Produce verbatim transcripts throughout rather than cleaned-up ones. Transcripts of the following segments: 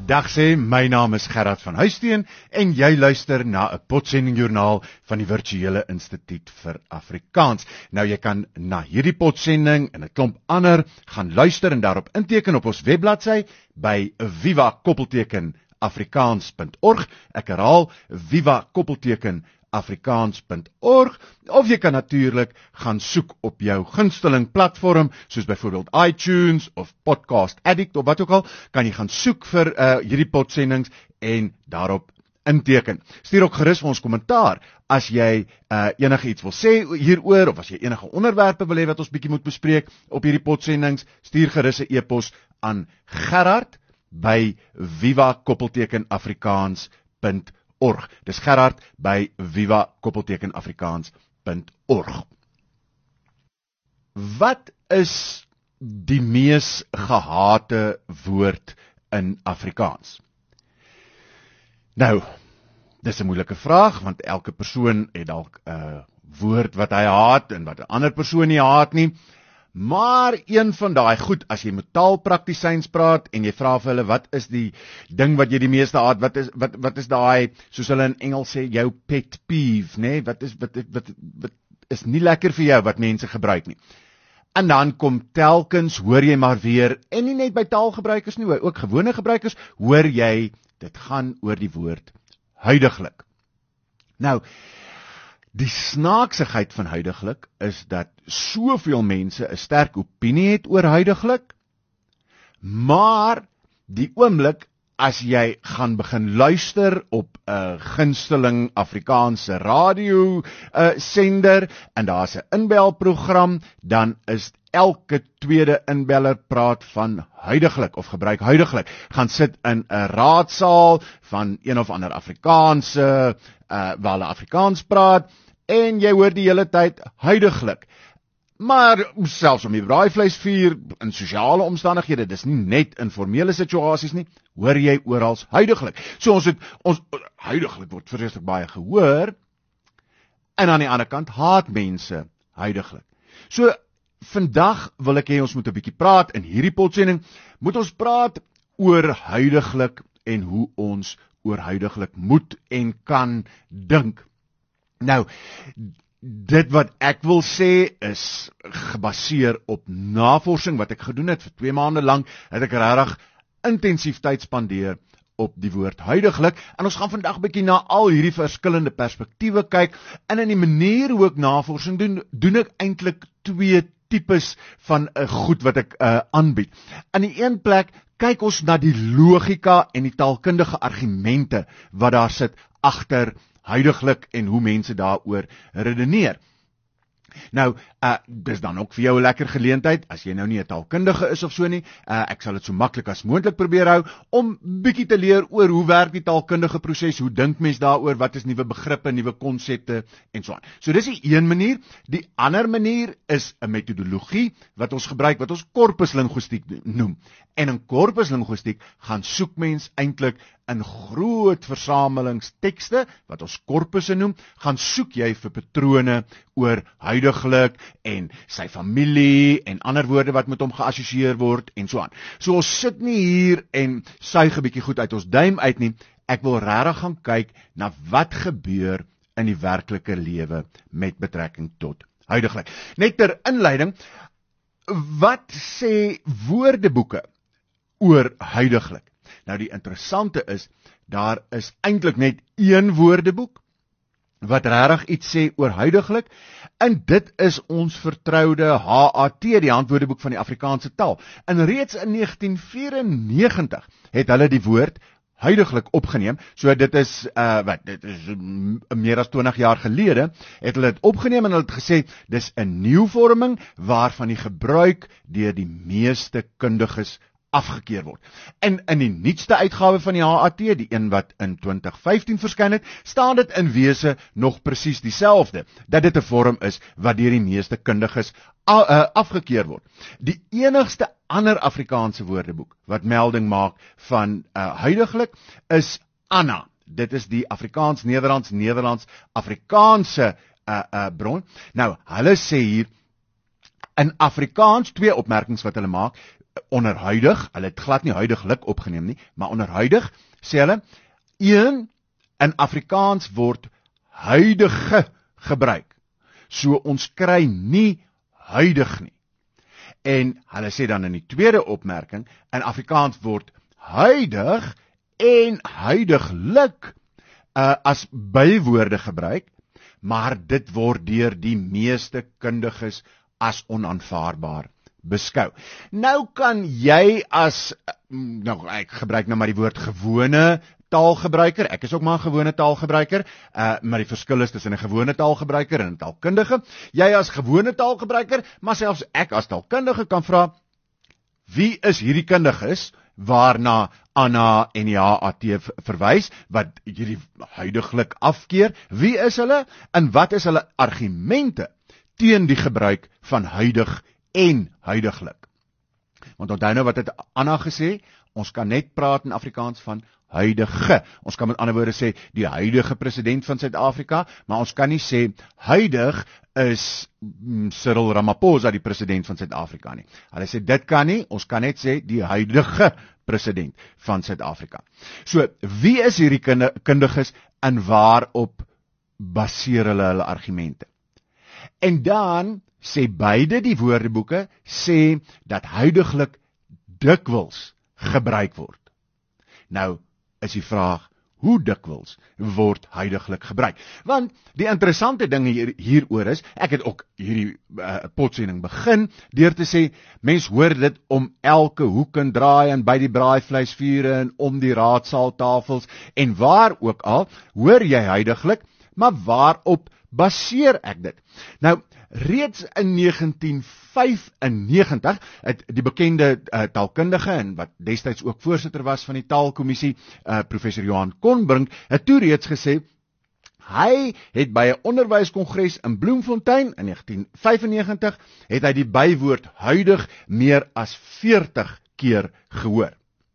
Dag sê, my naam is Gerard van Huisteen en jy luister na 'n potsending joernaal van die Virtuele Instituut vir Afrikaans. Nou jy kan na hierdie potsending en 'n klomp ander gaan luister en daarop inteken op ons webbladsy by viva koppelteken afrikaans punt org. Ek herhaal viva koppelteken afrikaans punt org, of jy kan natuurlik gaan soek op jou gunsteling platform, soos byvoorbeeld iTunes of Podcast Addict of wat ook al, kan jy gaan soek vir uh, hierdie potsendings en daarop inteken. Stuur ook gerus vir ons kommentaar as jy uh, enige iets wil sê hieroor, of as jy enige onderwerpe wil hê wat ons bietjie moet bespreek op hierdie potsendings, stuur gerus 'n e-pos aan Gerard by viva koppelteken afrikaans punt org. Dis Gerard by viva koppelteken afrikaans punt org. Wat is die mees gehate woord in Afrikaans? Nou, dis 'n moeilike vraag, want elke persoon het dalk 'n uh, woord wat hy haat en wat 'n ander persoon nie haat nie. Maar een van daai, goed, as jy met taalpraktisyns praat en jy vra vir hulle, wat is die ding wat jy die meeste haat, wat is wat wat is daai, soos hulle in Engels sê, jou pet peeve, nê? Wat is wat, wat wat is nie lekker vir jou wat mense gebruik nie. En dan kom telkens, hoor jy maar weer, en nie net by taalgebruikers nie, ook gewone gebruikers, hoor jy, dit gaan oor die woord huidiglik. Nou, die snaaksigheid van huidiglik is dat soveel mense 'n sterk opinie het oor huidiglik, maar die oomblik as jy gaan begin luister op 'n gunsteling Afrikaanse radio uh, sender en daar's 'n inbelprogram, dan is elke tweede inbeller praat van huidiglik of gebruik huidiglik. Gaan sit in 'n raadsaal van een of ander Afrikaanse uh, waar hulle Afrikaans praat en jy hoor die hele tyd huidiglik. Maar selfs om die braaivleisvuur in sosiale omstandighede, dis nie net in formele situasies nie, hoor jy oral huidiglik. So ons het ons huidiglik word vreeslik baie gehoor en aan die ander kant haat mense huidiglik. So vandag wil ek hê ons moet 'n bietjie praat in hierdie potsending, moet ons praat oor huidiglik en hoe ons oor huidiglik moet en kan dink. Nou, dit wat ek wil sê is gebaseer op navorsing wat ek gedoen het vir twee maande lank, het ek regtig intensief tyd spandeer op die woord huidiglik, en ons gaan vandag 'n bietjie na al hierdie verskillende perspektiewe kyk, en in die manier hoe ek navorsing doen, doen ek eintlik twee tipes van 'n uh, goed wat ek uh, aanbied. Aan die een plek kyk ons na die logika en die taalkundige argumente wat daar sit agter huidiglik en hoe mense daaroor redeneer. Nou, uh, dis dan ook vir jou 'n lekker geleentheid, as jy nou nie 'n taalkundige is of so nie, uh, ek sal dit so maklik as moontlik probeer hou, om bietjie te leer oor hoe werk die taalkundige proses, hoe dink mens daaroor, wat is nuwe begrippe, nuwe konsepte, en so aan. So dis die een manier. Die ander manier is 'n metodologie, wat ons gebruik, wat ons korpuslinguïstiek noem. En in korpuslinguïstiek gaan soek mens eintlik in groot versamelings tekste, wat ons korpusse noem, gaan soek jy vir patrone oor huidiglik en sy familie en ander woorde wat met hom geassosieer word en so aan. So ons sit nie hier en suig 'n bietjie goed uit ons duim uit nie. Ek wil regtig gaan kyk na wat gebeur in die werklike lewe met betrekking tot huidiglik. Net ter inleiding, wat sê woordeboeke oor huidiglik? Nou die interessante is, daar is eintlik net een woordeboek wat regtig iets sê oor huidiglik, en dit is ons vertroude H A T, die Handwoordeboek van die Afrikaanse taal. En reeds in negentien vyfennegentig het hulle die woord huidiglik opgeneem, so dit is, uh, wat, dit is meer as twintig jaar gelede, het hulle dit opgeneem en hulle het gesê, dis 'n nieuwvorming waarvan die gebruik deur die meeste kundiges afgekeer word. En in die nuutste uitgawe van die H A T, die een wat in twintig vyftien verskyn het, staan dit in wese nog presies dieselfde, dat dit 'n vorm is wat deur die meeste kundiges afgekeer word. Die enigste ander Afrikaanse woordeboek wat melding maak van uh, huidiglik is Anna. Dit is die Afrikaans-Nederlands, Nederlands-Afrikaanse uh, uh, bron. Nou, hulle sê hier, in Afrikaans, twee opmerkings wat hulle maak, onderhuidig, hulle het glad nie huidiglik opgeneem nie, maar onderhuidig, sê hulle, een, in Afrikaans word huidige gebruik. So ons kry nie huidig nie. En hulle sê dan in die tweede opmerking, in Afrikaans word huidig en huidiglik uh, as bywoorde gebruik, maar dit word deur die meeste kundiges as onaanvaarbaar beskou. Nou kan jy as, nou ek gebruik nou maar die woord gewone taalgebruiker, ek is ook maar 'n gewone taalgebruiker, uh, maar die verskil is tussen 'n gewone taalgebruiker en 'n taalkundige. Jy as gewone taalgebruiker, maar selfs ek as taalkundige kan vra, wie is hierdie kundiges waarna Anna en ja A T verwys, wat hierdie huidiglik afkeer? Wie is hulle en wat is hulle argumente teen die gebruik van huidig en huidiglik? Want onthou nou wat het Anna gesê, ons kan net praat in Afrikaans van huidige. Ons kan met ander woorde sê, die huidige president van Suid-Afrika, maar ons kan nie sê, huidig is Cyril Ramaphosa die president van Suid-Afrika nie. Hulle sê, dit kan nie, ons kan net sê, die huidige president van Suid-Afrika. So, wie is hierdie kundiges en waarop baseer hulle hulle argumente? En dan sê beide die woordeboeke, sê dat huidiglik dikwels gebruik word. Nou, is die vraag, hoe dikwels word huidiglik gebruik? Want die interessante ding hier, hieroor is, ek het ook hierdie uh, potsending begin, deur te sê, mens hoor dit om elke hoek en draai en by die braaivleisvure en om die raadsaaltafels en waar ook al, hoor jy huidiglik, maar waarop baseer ek dit? Nou, reeds in negentien vyfennegentig het die bekende uh, taalkundige en wat destyds ook voorsitter was van die taalkommissie, uh, professor Johan Konbrink, het toe reeds gesê, hy het by 'n onderwyskongres in Bloemfontein in negentien vyfennegentig, het hy die bywoord huidig meer as veertig keer gehoor.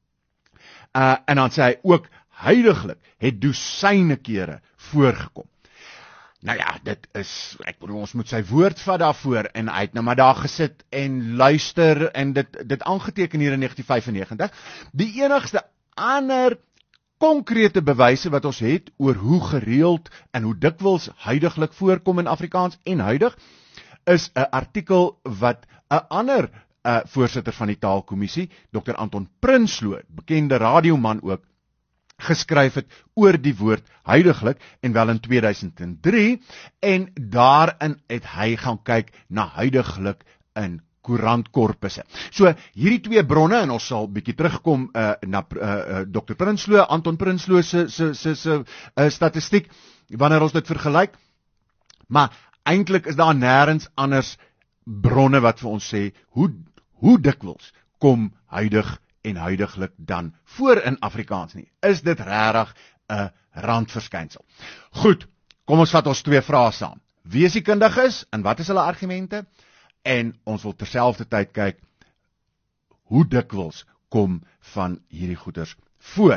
Uh, en dan sê hy ook, huidiglik het dosyne kere voorgekom. Nou ja, dit is, ek bedoel, ons moet sy woord vat daarvoor, en hy het nou maar daar gesit en luister, en dit, dit aangeteken hier in negentien vyfennegentig. Die enigste ander konkrete bewyse wat ons het, oor hoe gereeld en hoe dikwels huidiglik voorkom in Afrikaans en huidig, is 'n artikel wat 'n ander uh, voorsitter van die taalkommissie, dokter Anton Prinsloo, bekende radioman ook, geskryf het oor die woord huidiglik, en wel in tweeduisend drie, en daarin het hy gaan kyk na huidiglik in koerantkorpusse. So, hierdie twee bronne, en ons sal bietjie terugkom uh, na uh, uh, dokter Prinsloo, Anton Prinsloo se, se, se, se uh, statistiek, wanneer ons dit vergelyk, maar eintlik is daar nêrens anders bronne wat vir ons sê, hoe, hoe dikwels kom huidig en huidiglik dan voor in Afrikaans nie. Is dit regtig 'n randverskynsel? Goed, kom ons vat ons twee vrae saam. Wie is die kundiges en wat is hulle argumente? En ons wil terselfdertyd kyk, hoe dikwels kom van hierdie goeters voor?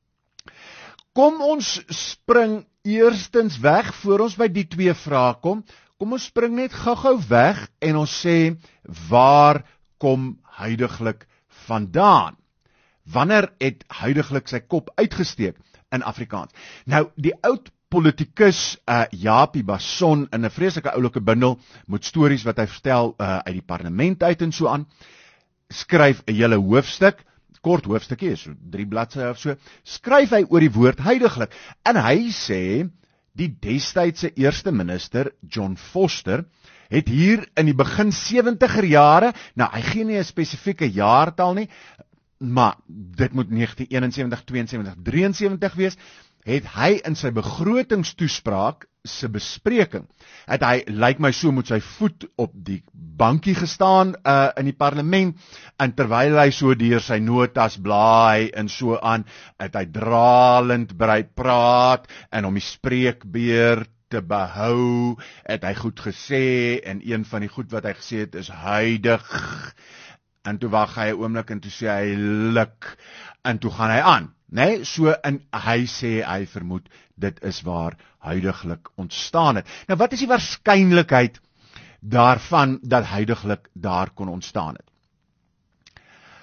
Kom ons spring eerstens weg, voor ons by die twee vrae kom, kom ons spring net gou-gou weg en ons sê, waar kom huidiglik vandaan? Wanneer het huidiglik sy kop uitgesteek in Afrikaans? Nou, die oud politikus uh, Japie Basson in 'n vreeslike oulike bundel met stories wat hy vertel uh, uit die parlement uit en so aan, skryf 'n hele hoofstuk, kort hoofstukkie, so drie bladsye of so, skryf hy oor die woord huidiglik. En hy sê, die destydse eerste minister, John Vorster, het hier in die begin sewentiger jare, nou hy gee nie 'n spesifieke jaartal nie, maar dit moet negentien eenensewentig, tweeënsewentig, drieënsewentig wees, het hy in sy begrotingstoespraak, sy bespreking, het hy, lyk my so, met sy voet op die bankie gestaan uh, in die parlement, en terwyl hy so deur sy notas blaai en so aan, het hy dralend brei praat, en om die spreekbeurt te behou, het hy goed gesê, en een van die goed wat hy gesê het, is huidig, en toe wag hy 'n oomblik, en toe sê hy lik, en toe gaan hy aan, nee, so, en hy sê, hy vermoed, dit is waar huidiglik ontstaan het. Nou, wat is die waarskynlikheid daarvan, dat huidiglik daar kon ontstaan het?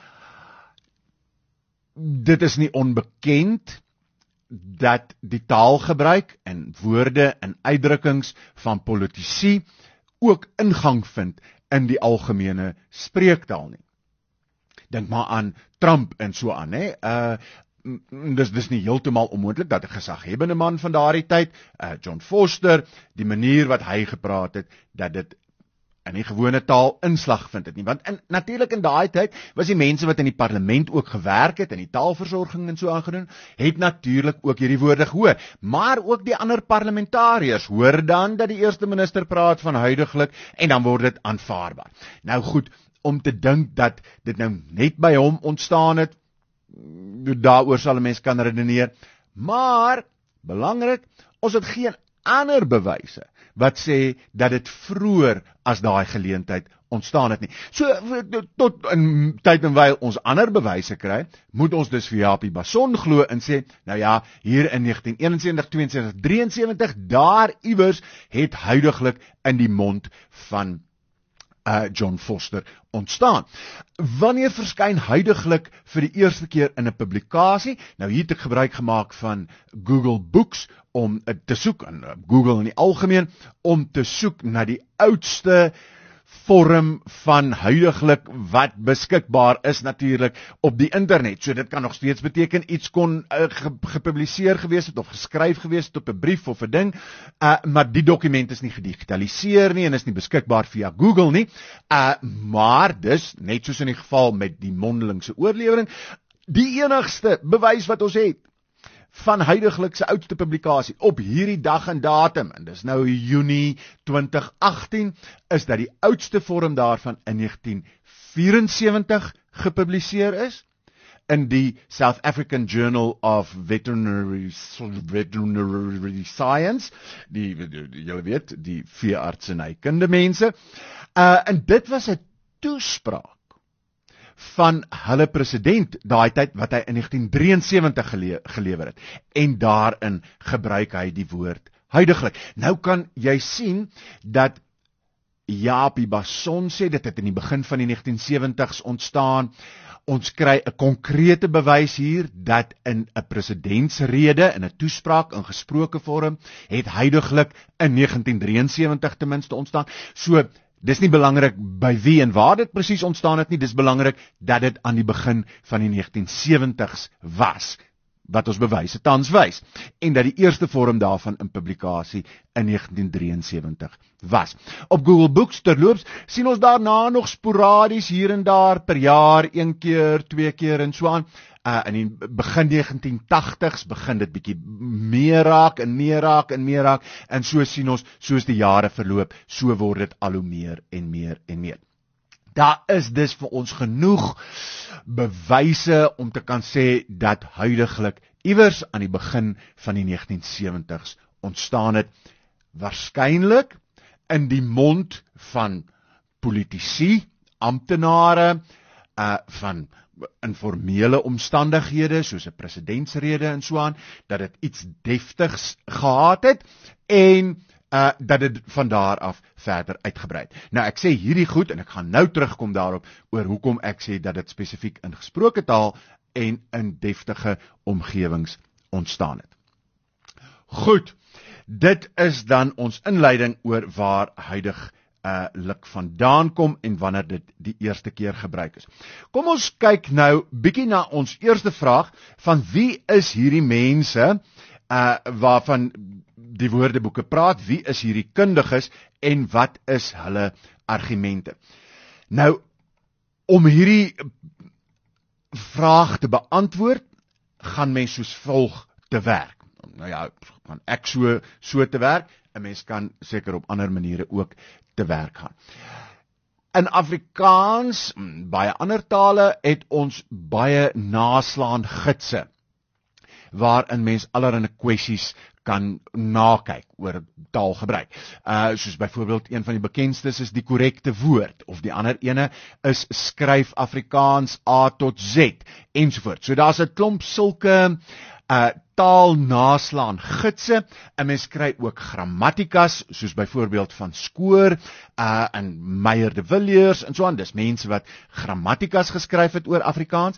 dit is nie onbekend dat die taalgebruik en woorde en uitdrukkings van politici ook ingang vind in die algemene spreektaal nie. Dink maar aan Trump en so aan, hè. Uh dis dis nie heeltemal onmoontlik dat 'n gesaghebende man van daardie tyd, uh, John Foster, die manier wat hy gepraat het, dat dit in die gewone taal inslag vind het nie. Want in, natuurlik in daai tyd was die mense wat in die parlement ook gewerk het, in die taalversorging en so aangedoen, het natuurlik ook hierdie woorde gehoor. Maar ook die ander parlementariërs hoor dan dat die eerste minister praat van huidiglik en dan word dit aanvaarbaar. Nou goed, om te dink dat dit nou net by hom ontstaan het, daaroor sal 'n mens kan redeneer, maar belangrik, ons het geen ander bewyse wat sê dat dit vroeër as daai geleentheid ontstaan het nie. So tot in tyd en wyl ons ander bewyse kry, moet ons dus vir Japie Basson glo en sê, nou ja, hier in negentien eenensewentig, tweeënsewentig, drieënsewentig, daar iewers het huidiglik in die mond van Uh, John Foster ontstaan. Wanneer verskyn huidiglik vir die eerste keer in 'n publikasie? Nou hier het ek gebruik gemaak van Google Books om uh, te soek, en uh, Google in die algemeen, om te soek na die oudste vorm van huidiglik wat beskikbaar is natuurlik op die internet. So dit kan nog steeds beteken iets kon uh, ge gepubliseer gewees het of geskryf gewees het op 'n brief of 'n ding, uh, maar die dokument is nie gedigitaliseer nie en is nie beskikbaar via Google nie. Uh, maar dis net soos in die geval met die mondelingse oorlewering, die enigste bewys wat ons het van huidiglik se oudste publikasie op hierdie dag en datum, en dis nou Junie twintig agtien, is dat die oudste vorm daarvan in negentien vierensewentig gepubliseer is in die South African Journal of Veterinary, Veterinary Science, die, die julle weet, die veeartsenykunde mense, uh, en dit was 'n toespraak van hulle president daai tyd wat hy in negentien drieënsewentig gele gelewer het. En daarin gebruik hy die woord huidiglik. Nou kan jy sien dat Japie Basson sê dit het in die begin van die negentien sewentig's ontstaan. Ons kry 'n konkrete bewys hier dat in 'n presidentsrede, in 'n toespraak in gesproke vorm, het huidiglik in negentien drieënsewentig ten minste ontstaan. So dis nie belangrik by wie en waar dit presies ontstaan het nie, dis belangrik dat dit aan die begin van die negentien sewentig's was, wat ons bewyse tans wys, en dat die eerste vorm daarvan in publikasie in negentien drieënsewentig was. Op Google Books terloops sien ons daarna nog sporadies hier en daar per jaar, een keer, twee keer en so aan. Uh, in die begin negentien tagtig's begin dit bietjie meer raak en meer raak en meer raak, en so sien ons, soos die jare verloop, so word dit al hoe meer en meer en meer. Daar is dus vir ons genoeg bewyse om te kan sê dat huidiglik iewers aan die begin van die negentien sewentig's ontstaan het, waarskynlik in die mond van politici, amptenare, uh, van informele omstandighede, soos 'n presidentsrede en so aan, dat dit iets deftigs gehad het, en uh, dat dit van daar af verder uitgebrei het. Nou ek sê hierdie goed, en ek gaan nou terugkom daarop, oor hoekom ek sê dat dit spesifiek in gesproke taal en in deftige omgewings ontstaan het. Goed, dit is dan ons inleiding oor waar huidig Uh, lik vandaan kom en wanneer dit die eerste keer gebruik is. Kom ons kyk nou bietjie na ons eerste vraag, van wie is hierdie mense uh, waarvan die woordeboeke praat, wie is hierdie kundiges en wat is hulle argumente? Nou, om hierdie vraag te beantwoord, gaan mens soos volg te werk. Nou ja, gaan ek so, so te werk, en mens kan seker op ander maniere ook te werk gaan. In Afrikaans, baie ander tale, het ons baie naslaan gidse, waarin mens allerlei kwessies kan nakyk oor taalgebruik. Uh, soos byvoorbeeld een van die bekendstes is die korrekte woord, of die ander ene is skryf Afrikaans A tot Z, ensovoort. So daar's 'n klomp sulke Uh, taal naslaan gidse, en mens kry ook grammatikas, soos byvoorbeeld van Skoor, uh, en Meyer de Villiers, en so aan, dis mense wat grammatikas geskryf het oor Afrikaans,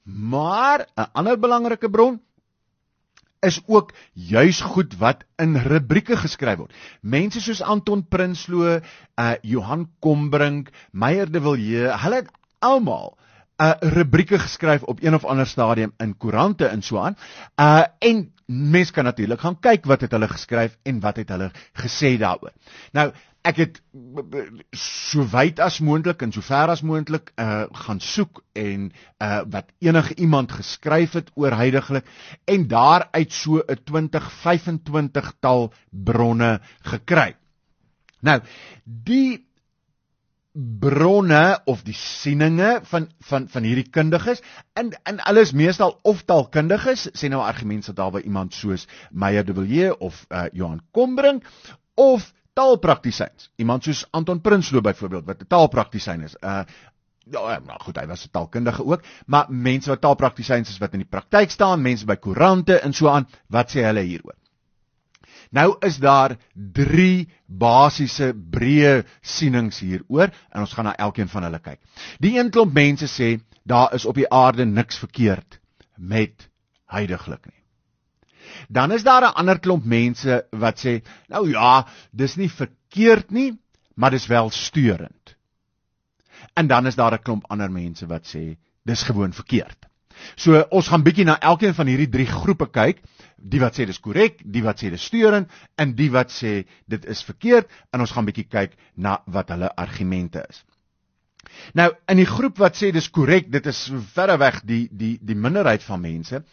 Maar 'n ander belangrike bron is ook juis goed wat in rubrieke geskryf word. Mense soos Anton Prinsloo, uh, Johan Kombrink, Meyer de Villiers, hulle het almal uh, rubrieke geskryf op een of ander stadium in koerante en so aan. Uh, en mens kan natuurlik gaan kyk wat het hulle geskryf en wat het hulle gesê daaroor. Nou, ek het so wyd as moontlik en so ver as moontlik uh, gaan soek en uh, wat enige iemand geskryf het oor huidiglik en daaruit so 'n twintig, vyfentwintig tal bronne gekry. Nou, die bronne of die sieninge van van van hierdie kundiges en en alles meestal of taalkundiges, sê nou argumente dat daar by iemand soos Meyer de Villiers of uh, Johan Kombrink of taalpraktisyns, iemand soos Anton Prinsloo byvoorbeeld wat 'n taalpraktisyn is. Uh ja, nou goed, hy was 'n taalkundige ook, maar mense wat taalpraktisyns is wat in die praktyk staan, mense by koerante en so aan, wat sê hulle hieroor? Nou is daar drie basiese breë sienings hieroor en ons gaan na elkeen van hulle kyk. Die een klomp mense sê daar is op die aarde niks verkeerd met huidiglik nie. Dan is daar 'n ander klomp mense wat sê, nou ja, dis nie verkeerd nie, maar dis wel steurend. En dan is daar 'n klomp ander mense wat sê, dis gewoon verkeerd. So, ons gaan bietjie na elkeen van hierdie drie groepe kyk, die wat sê dis korrek, die wat sê dis steurend, en die wat sê dit is verkeerd, en ons gaan bietjie kyk na wat hulle argumente is. Nou, in die groep wat sê dis korrek, dit is verreweg die, die, die minderheid van mense,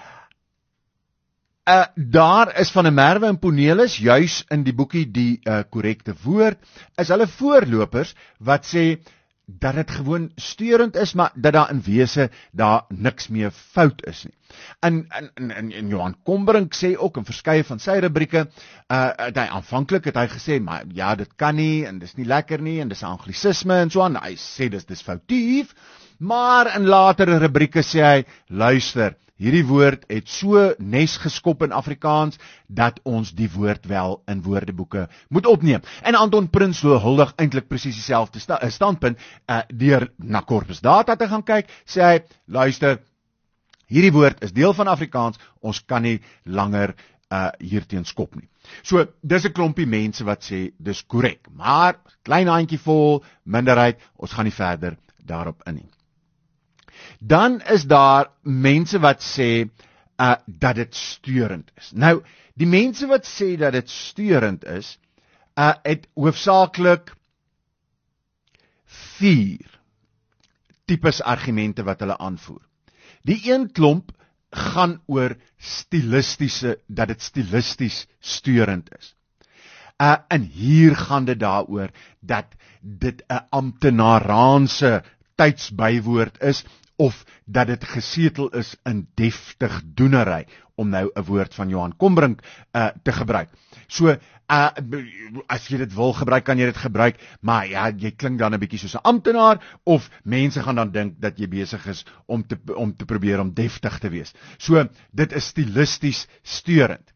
Uh, daar is van der Merwe en Ponelis, juis in die boekie die korrekte uh, woord, is hulle voorlopers wat sê dat dit gewoon steurend is, maar dat daar in wese daar niks meer fout is nie. En, en, en, en Johan Kombrink sê ook in verskeie van sy rubrieke, uh, het hy aanvanklik het hy gesê, maar ja, dit kan nie, en dis nie lekker nie, en dis anglisisme en so aan, hy sê dis, dis foutief, maar in latere rubrieke sê hy, luister, hierdie woord het so nes geskop in Afrikaans, dat ons die woord wel in woordeboeke moet opneem. En Anton Prinsloo huldig eintlik presies dieselfde sta, standpunt, uh, deur na Corpus Data te gaan kyk, sê hy, luister, hierdie woord is deel van Afrikaans, ons kan nie langer uh, hierteen skop nie. So, dis 'n klompie mense wat sê, dis korrek, maar, klein handjie vol, minderheid, ons gaan nie verder daarop in nie. Dan is daar mense wat sê uh, dat dit steurend is. Nou, die mense wat sê dat dit steurend is, uh, het hoofsaaklik vier tipes argumente wat hulle aanvoer. Die een klomp gaan oor stilistiese, dat dit stilisties steurend is. Uh, en hier gaan dit daaroor dat dit 'n amptenaraanse tydsbywoord is, of dat dit gesetel is in deftig doenery, om nou 'n woord van Johan Kombrink uh, te gebruik. So, uh, as jy dit wil gebruik, kan jy dit gebruik, maar ja, jy klink dan 'n bietjie soos 'n amptenaar, of mense gaan dan dink dat jy besig is om te, om te probeer om deftig te wees. So, dit is stilisties steurend.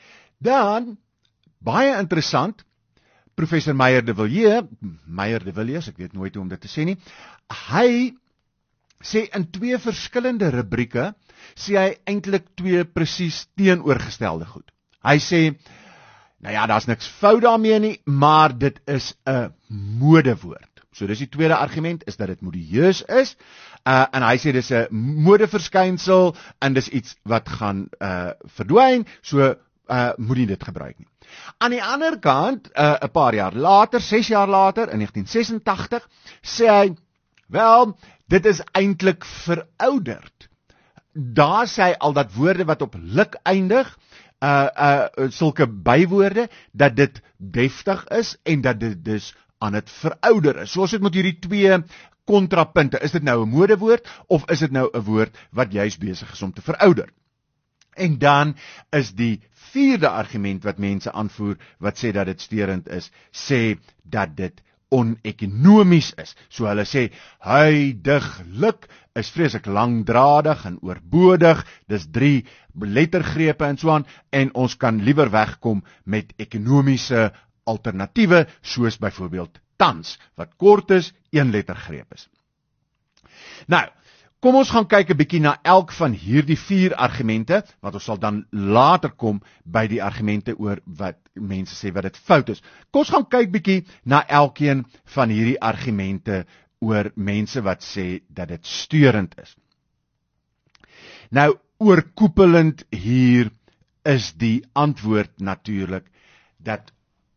Dan, baie interessant, professor Meyer de Villiers, Meyer de Villiers, ek weet nooit hoe om dit te sê nie, hy sê in twee verskillende rubrieke, sê hy eintlik twee presies teenoorgestelde goed. Hy sê, nou ja, daar's niks fout daarmee nie, maar dit is 'n modewoord. So dis die tweede argument, is dat dit modieus is, uh, en hy sê dis 'n modeverskynsel, en dis iets wat gaan uh, verdwyn, so uh, moet nie dit gebruik nie. Aan die ander kant, 'n uh, paar jaar later, ses jaar later, in negentien sesentagtig, sê hy, wel, dit is eintlik verouderd. Daar sê hy al dat woorde wat op lik eindig, uh, uh, sulke bywoorde, dat dit deftig is, en dat dit dus aan het verouder is. Soos dit met hierdie twee kontrapunte, is dit nou 'n modewoord, of is dit nou 'n woord wat juist besig is om te verouder? En dan is die vierde argument wat mense aanvoer, wat sê dat dit steurend is, sê dat dit onekonomies is. So hulle sê, huidiglik is vreeslik langdradig en oorbodig, dis drie lettergrepe en so aan, en ons kan liewer wegkom met ekonomiese alternatiewe, soos byvoorbeeld tans, wat kort is, een lettergreep is. Nou, Kom ons gaan kyk 'n bietjie na elk van hierdie vier argumente, want ons sal dan later kom by die argumente oor wat mense sê wat dit fout is. Kom ons gaan kyk bietjie na elkeen van hierdie argumente oor mense wat sê dat dit steurend is. Nou, oorkoepelend hier is die antwoord natuurlik dat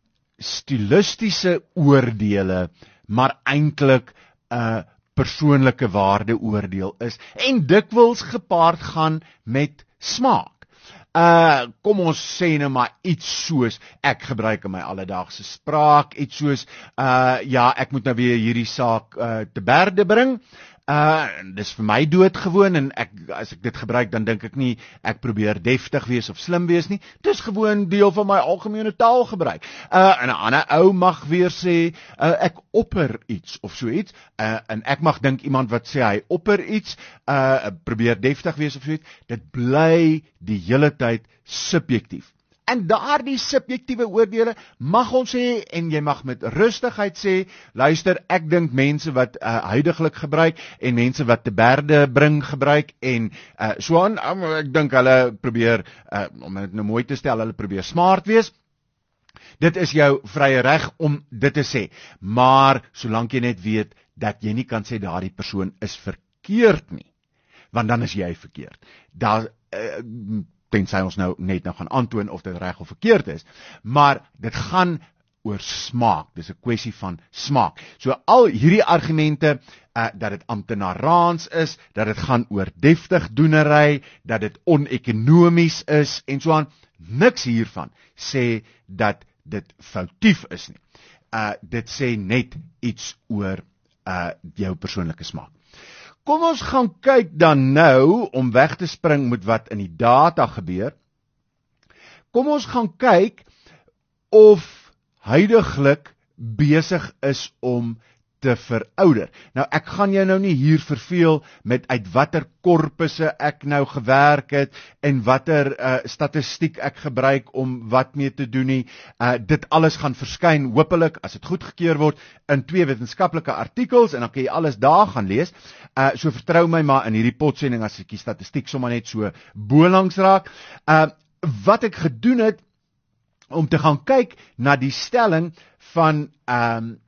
stilistiese oordele maar eintlik 'n uh, persoonlike waardeoordeel is en dikwels gepaard gaan met smaak. Uh kom ons sê nou maar iets soos ek gebruik in my alledaagse spraak, iets soos uh ja, ek moet nou weer hierdie saak uh, te berde bring. Uh, dis vir my doodgewoon en ek, as ek dit gebruik, dan dink ek nie, ek probeer deftig wees of slim wees nie. Dis gewoon deel van my algemene taalgebruik. Uh, en 'n ander ou mag weer sê, uh, ek opper iets of so iets. Uh, en ek mag dink iemand wat sê hy opper iets, uh, probeer deftig wees of so iets. Dit bly die hele tyd subjektief. En daardie subjektiewe oordeele mag ons sê, en jy mag met rustigheid sê, luister, ek dink mense wat uh, huidiglik gebruik, en mense wat te berde bring gebruik, en uh, so aan, um, ek dink hulle probeer, uh, om dit nou mooi te stel, hulle probeer smart wees. Dit is jou vrye reg om dit te sê, maar solank jy net weet, dat jy nie kan sê daardie persoon is verkeerd nie, want dan is jy verkeerd. Daar, uh, tensy ons nou net nou gaan aantoon of dit reg of verkeerd is, maar dit gaan oor smaak, dis 'n kwessie van smaak. So al hierdie argumente, uh, dat dit amptenaraans is, dat dit gaan oor deftig doenery, dat dit onekonomies is, en so aan, niks hiervan sê dat dit foutief is nie. Uh, dit sê net iets oor uh, jou persoonlike smaak. Kom ons gaan kyk dan nou, om weg te spring met wat in die data gebeur, kom ons gaan kyk of huidiglik besig is om te verouder. Nou, ek gaan jou nou nie hier verveel met uit watter korpusse ek nou gewerk het, en watter uh, statistiek ek gebruik om wat mee te doen nie. Uh, dit alles gaan verskyn, hopelik, as dit goedgekeur word, in twee wetenskaplike artikels, en dan kan jy alles daar gaan lees. Uh, so vertrou my maar in hierdie potsending, as ek die statistiek sommer net so bolangs raak. Uh, wat ek gedoen het, om te gaan kyk na die stelling van um,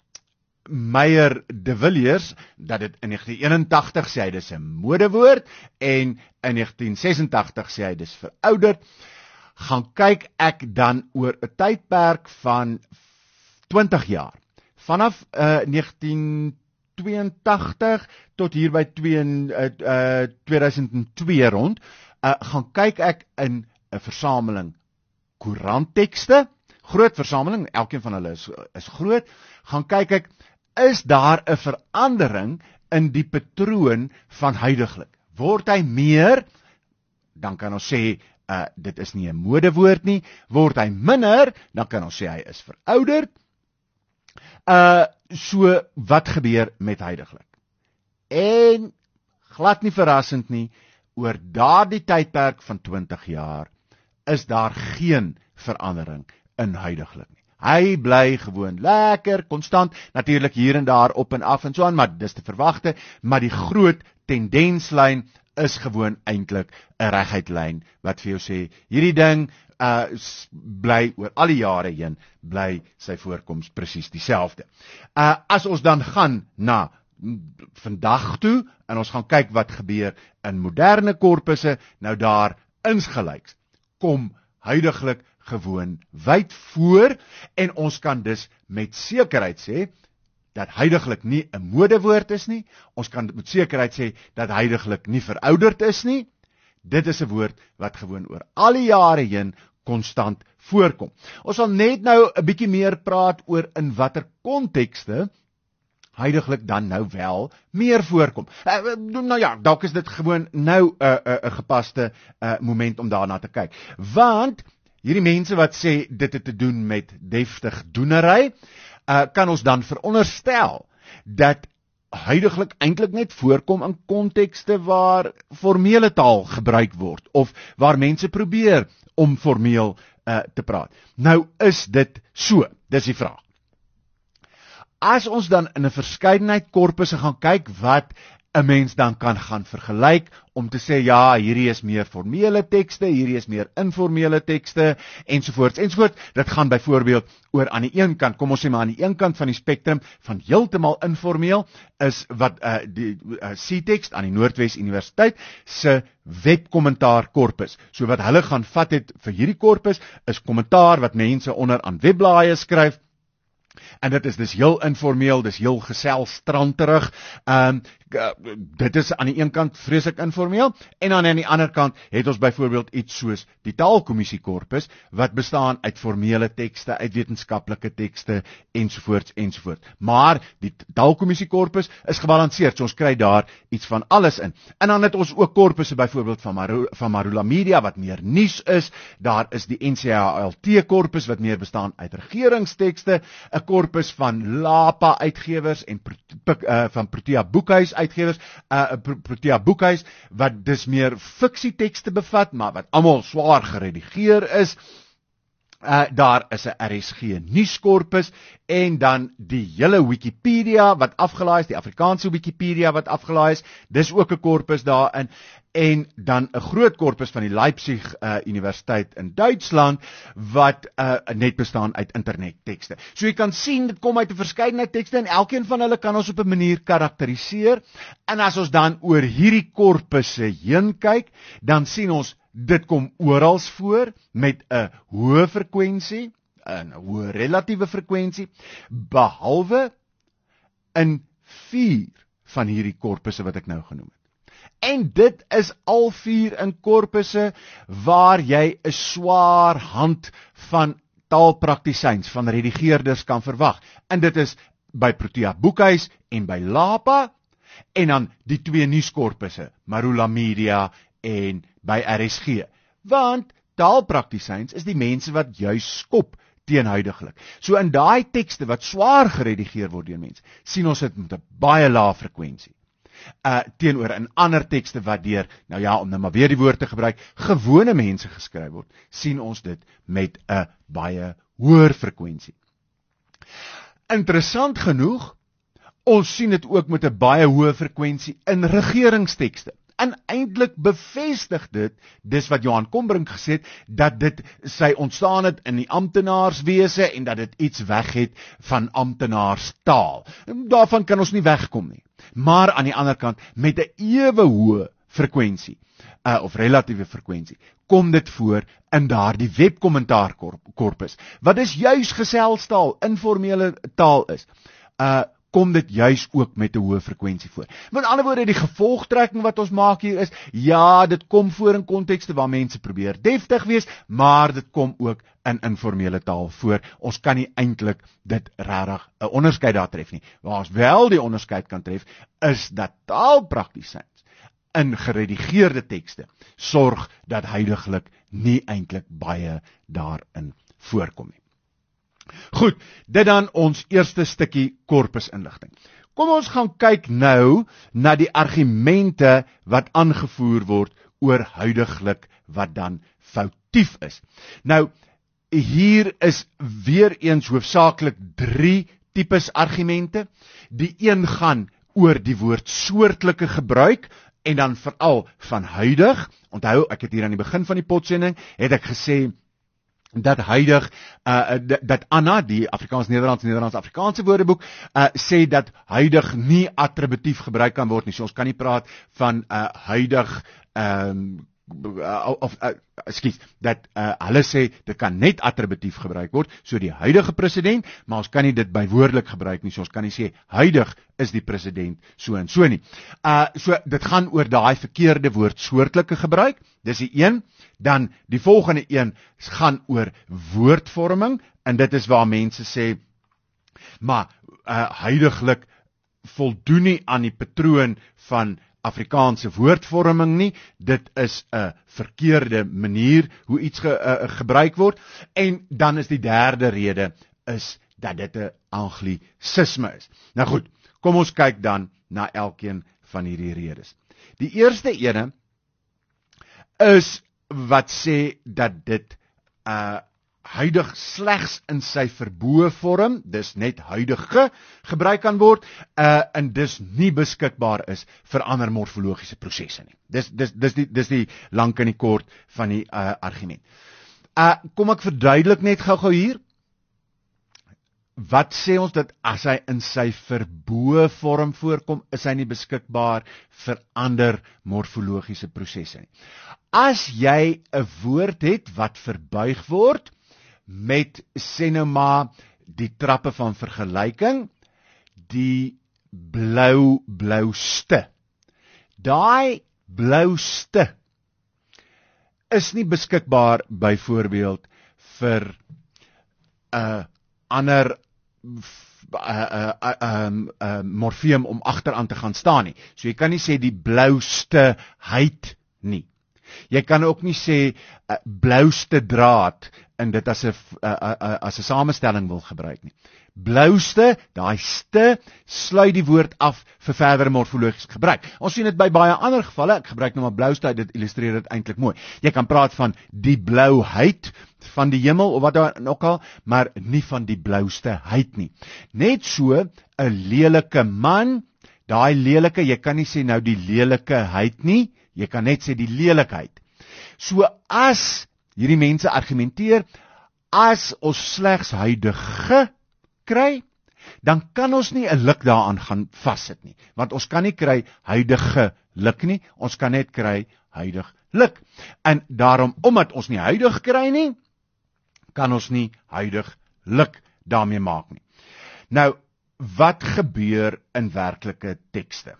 Meyer de Villiers, dat dit in negentien eenentagtig sê hy dis 'n modewoord, en in negentien sesentagtig sê hy dis verouderd, gaan kyk ek dan oor 'n tydperk van twintig jaar. Vanaf uh, negentien tweeëntagtig tot hier by tweeduisend twee rond, uh, gaan kyk ek in 'n versameling koeranttekste, groot versameling, elkeen van hulle is, is groot, gaan kyk ek, is daar 'n verandering in die patroon van huidiglik? Word hy meer, dan kan ons sê, uh, dit is nie 'n modewoord nie, word hy minder, dan kan ons sê hy is verouderd. Uh, so, wat gebeur met huidiglik? En, glad nie verrassend nie, oor daardie tydperk van twintig jaar, is daar geen verandering in huidiglik nie. Hy bly gewoon lekker, konstant, natuurlik hier en daar op en af en so aan, maar dis te verwagte, maar die groot tendenslyn is gewoon eintlik 'n reguitlyn, wat vir jou sê, hierdie ding uh, bly oor al die jare heen, bly sy voorkoms presies dieselfde. Uh, as ons dan gaan na vandag toe, en ons gaan kyk wat gebeur in moderne korpusse, nou daar insgelyks, kom huidiglik gewoon wyd voor, en ons kan dus met sekerheid sê, dat huidiglik nie 'n modewoord is nie, ons kan met sekerheid sê, dat huidiglik nie verouderd is nie, dit is 'n woord wat gewoon oor al die jare heen konstant voorkom. Ons sal net nou 'n bietjie meer praat oor in watter kontekste huidiglik dan nou wel meer voorkom. Uh, nou ja, dalk is dit gewoon nou 'n uh, uh, uh, gepaste uh, moment om daarna te kyk. Want hierdie mense wat sê dit het te doen met deftig doenery, uh, kan ons dan veronderstel dat huidiglik eintlik net voorkom in kontekste waar formele taal gebruik word, of waar mense probeer om formeel uh, te praat. Nou is dit so, dis die vraag. As ons dan in 'n verskeidenheid korpusse gaan kyk wat 'n mens dan kan gaan vergelyk om te sê, ja, hierdie is meer formele tekste, hierdie is meer informele tekste, ensovoorts, ensovoorts. Dit gaan byvoorbeeld oor aan die een kant, kom ons sê maar aan die een kant van die spektrum, van heeltemal informeel, is wat uh, die uh, C-tekst aan die Noordwes Universiteit se webkommentaar korpus. So wat hulle gaan vat het vir hierdie korpus, is kommentaar wat mense onder aan webblaaie skryf, en dit is dus heel informeel, dis heel geselstranterig. Um, dit is aan die een kant vreeslik informeel, en dan aan die ander kant het ons byvoorbeeld iets soos die taalkommissie korpus, wat bestaan uit formele tekste, uit wetenskaplike tekste, ensovoorts, ensovoorts. Maar die taalkommissie korpus is gebalanseerd, so ons kry daar iets van alles in. En dan het ons ook korpusse byvoorbeeld van, Maru, van Marula Media, wat meer nuus is. Daar is die N C H L T korpus, wat meer bestaan uit regeringstekste, 'n korpus van Lapa uitgewers en uh, van Protea Boekhuis uitgewers, uh, Protea Boekhuis, wat dus meer fiksietekste bevat, maar wat almal swaar geredigeer is. Uh, daar is 'n R S G nuuskorpus, en dan die hele Wikipedia wat afgelaai is, die Afrikaanse Wikipedia wat afgelaai is, dis ook 'n korpus daarin, en dan 'n groot korpus van die Leipzig uh, Universiteit in Duitsland, wat uh, net bestaan uit internettekste. So jy kan sien, dit kom uit 'n verskeidenheid tekste, en elkeen van hulle kan ons op 'n manier karakteriseer, en as ons dan oor hierdie korpusse heen kyk, dan sien ons, dit kom oral voor met 'n hoë frekwensie, 'n hoë relatiewe frekwensie, behalwe in vier van hierdie korpusse wat ek nou genoem het. En dit is al vier in korpusse waar jy 'n swaar hand van taalpraktisyns, van redigeerders kan verwag. En dit is by Protea Boekhuis en by Lapa, en dan die twee nuuskorpusse, Marula Media en by R S G. Want taalpraktisyns is die mense wat juis skop teenhuidiglik. So in daai tekste wat swaar geredigeer word deur mense, sien ons dit met 'n baie lae frekwensie. Uh, teenoor in ander tekste wat deur, nou ja, om nou maar weer die woord te gebruik, gewone mense geskryf word, sien ons dit met 'n baie hoër frekwensie. Interessant genoeg, ons sien dit ook met 'n baie hoë frekwensie in regeringstekste. En eintlik bevestig dit, dis wat Johan Kombrink gesê het, dat dit sy ontstaan het in die amptenaarswese, en dat dit iets weg het van amptenaarstaal. Daarvan kan ons nie wegkom nie. Maar aan die ander kant, met 'n ewe hoë frekwensie, uh, of relatiewe frekwensie, kom dit voor in daardie webkommentaarkorpus, wat is juis geselstaal, informele taal is, uh, kom dit juis ook met 'n hoë frekwensie voor. Met ander woorde, die gevolgtrekking wat ons maak hier is, ja, dit kom voor in kontekste waar mense probeer deftig wees, maar dit kom ook in informele taal voor. Ons kan nie eintlik dit regtig 'n onderskeid daar tref nie. Waar ons wel die onderskeid kan tref, is dat taalpraktisyns in geredigeerde tekste sorg dat heiliglik nie eintlik baie daarin voorkom nie. Goed, dit dan ons eerste stukkie korpusinligting. Kom ons gaan kyk nou na die argumente wat aangevoer word oor huidiglik wat dan foutief is. Nou, hier is weer eens hoofsaaklik drie tipes argumente. Die een gaan oor die woord soortlike gebruik, en dan veral van huidig. Onthou, ek het hier aan die begin van die potsending, het ek gesê, dat huidig, uh, dat Anna, die Afrikaans-Nederlands, Nederlands-Afrikaanse woordeboek, uh, sê dat huidig nie attributief gebruik kan word nie. So ons kan nie praat van uh, huidig, um, uh, of, uh, excuse, dat uh, hulle sê, dit kan net attributief gebruik word, so die huidige president, maar ons kan nie dit bywoordelik gebruik nie, so ons kan nie sê, huidig is die president, so en so nie. Uh, so dit gaan oor daai verkeerde woord soortlike gebruik, dis die een. Dan die volgende een gaan oor woordvorming, en dit is waar mense sê, maar uh, huidiglik voldoen nie aan die patroon van Afrikaanse woordvorming nie, dit is 'n uh, verkeerde manier hoe iets ge, uh, gebruik word, en dan is die derde rede, is dat dit 'n anglisisme is. Nou goed, kom ons kyk dan na elkeen van hierdie redes. Die eerste ene is wat sê dat dit uh, huidig slegs in sy verboë vorm, dis net huidige, gebruik kan word, uh, en dis nie beskikbaar is vir ander morfologiese prosesse nie. Dis, dis, dis, die, dis die lank en die kort van die uh, argument. Uh, kom ek verduidelik net gou-gou hier. Wat sê ons dat as hy in sy verboë vorm voorkom, is hy nie beskikbaar vir ander morfologiese prosesse nie. As jy 'n woord het wat verbuig word met, sê nou maar, die trappe van vergelyking, die blou blouste. Daai blouste is nie beskikbaar byvoorbeeld vir 'n uh, ander Uh, uh, uh, um, uh, morfeem om agteraan te gaan staan nie. So jy kan nie sê die blouste heid nie. Jy kan ook nie sê uh, blouste draad en dit as 'n uh, uh, as 'n samestelling wil gebruik nie. Blouste, daai ste, sluit die woord af vir verdere morfologiese gebruik. Ons sien dit by baie ander gevalle. Ek gebruik nou maar blouste, dit illustreer dit eintlik mooi. Jy kan praat van die blouheid van die hemel of wat dan ook al, maar nie van die blouste heid nie. Net so 'n lelike man, daai lelike, jy kan nie sê nou die lelike heid nie, jy kan net sê die lelikheid. So as hierdie mense argumenteer, as ons slegs huidige kry, dan kan ons nie 'n lik daaraan gaan vassit nie, want ons kan nie kry huidige lik nie, ons kan net kry huidig lik. En daarom, omdat ons nie huidig kry nie, kan ons nie huidig lik daarmee maak nie. Nou, wat gebeur in werklike tekste?